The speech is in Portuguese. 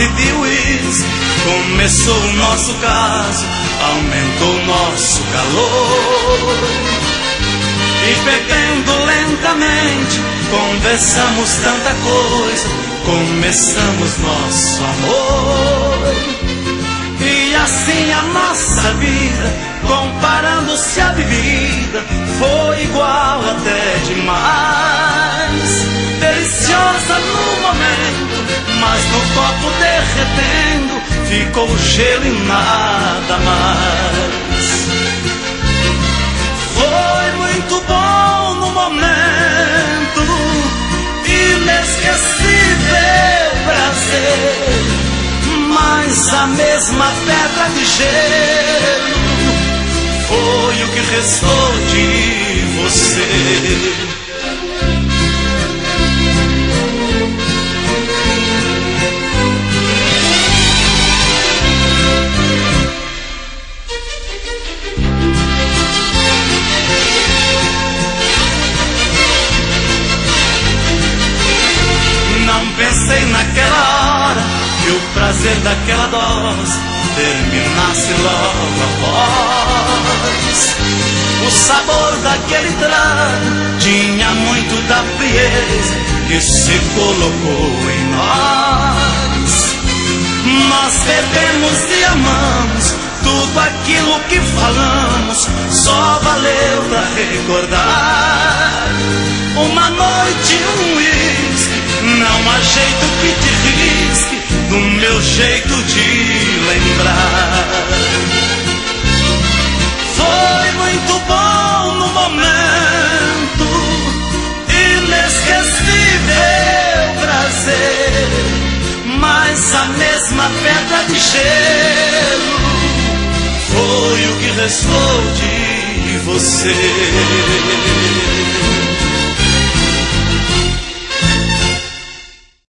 dose de uísque. Começou o nosso caso, aumentou o nosso calor. E bebendo lentamente, conversamos tanta coisa, começamos nosso amor. E assim a nossa vida, comparando-se à bebida, foi igual até demais. Deliciosa no momento, mas no copo derretendo, ficou o gelo e nada mais. Foi muito bom no momento, inesquecível prazer, mas a mesma pedra de gelo foi o que restou de você. Não pensei naquela hora que o prazer daquela dose terminasse logo após. O sabor daquele trago tinha muito da frieza que se colocou em nós. Nós bebemos e amamos, tudo aquilo que falamos só valeu pra recordar. Uma noite, um uísque, não há jeito que te risque do meu jeito de lembrar. Foi muito bom no momento, inesquecível prazer, mas a mesma pedra de gelo foi o que restou de você.